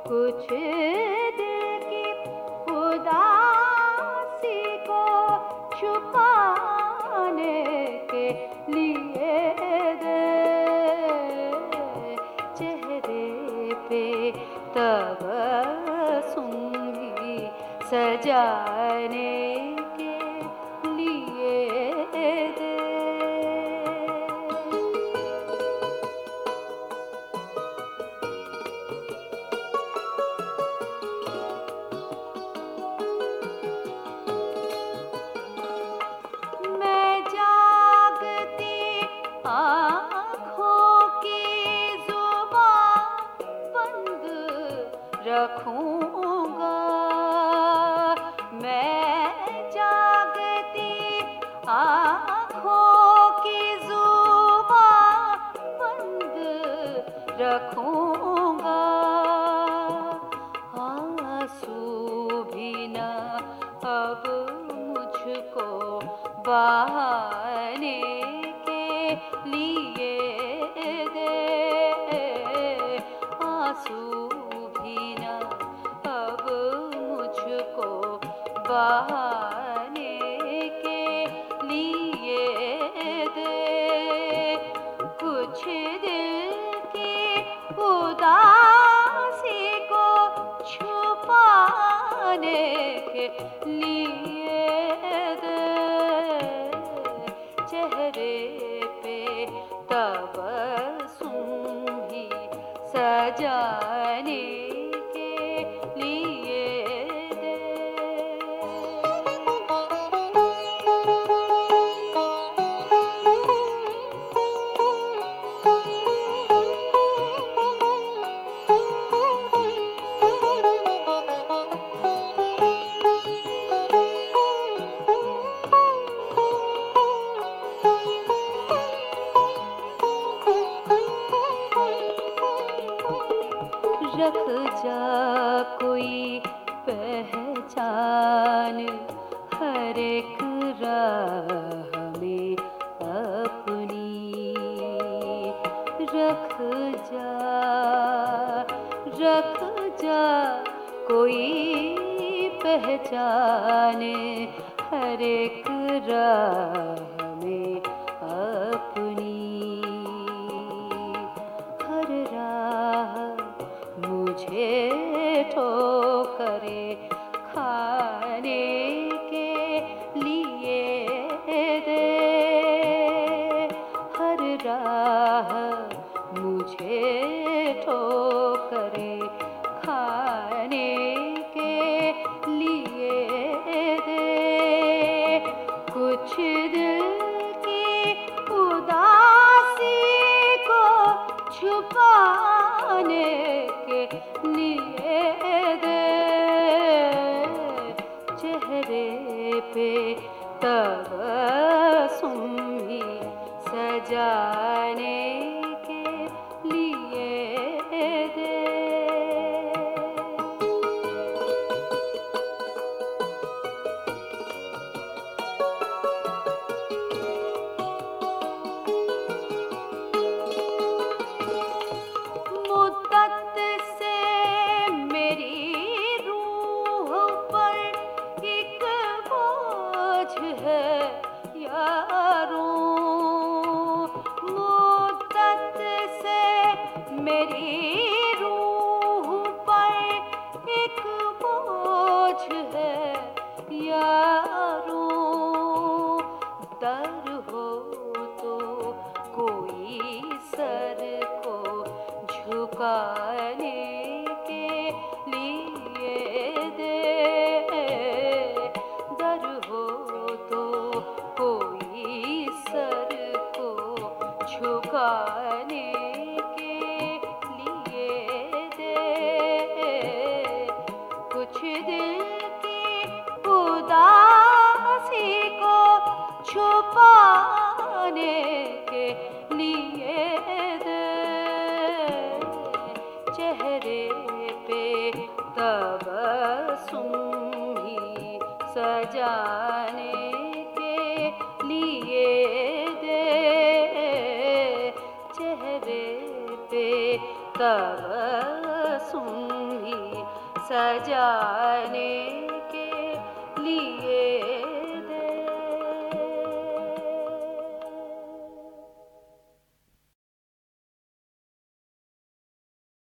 कुछ दिल की उदासी को छुपाने के लिए दे चेहरे पे तबस्सुम भी सजाने के लिए दे। मैं जागती आँखों की जुबान बंद रखूँगा। मैं जागती आँखों की जुबान बंद रखूँगा। आंसू भी न अब मुझको बहाने के लिए दे। आंसू भी न अब मुझको बहाने के लिए दे। कुछ दिल की उदासी को छुपाने के लिए दे चेहरे पे तबस्सुम ही सजाने के लिए दे। रख जा कोई पहचान हर एक राह में अपनी। रख जा कोई पहचान हर एक राह में अपनी। हर राह मुझे ठोकरे खाने के लिए दे। हर राह मुझे ठोकरे खाने के लिए दे। कुछ दिल की उदासी को छुपाने के लिए दे चेहरे पे तबस्सुम ही सजाने के लिए दे। मुद्दत से मेरी रूह पर एक बोझ है यारों। मुद्दत से मेरी रूह पर एक बोझ है यारों। दर हो तो कोई सर को झुकाने के लिए दे। दर हो तो कोई सर को झुकाने के लिए दे। कुछ दिल की उदासी को छुपाने के लिए दे चेहरे पे तबस्सुम ही सजाने के लिए दे। चेहरे पे तबस्सुम सुम्ही सजाने के लिए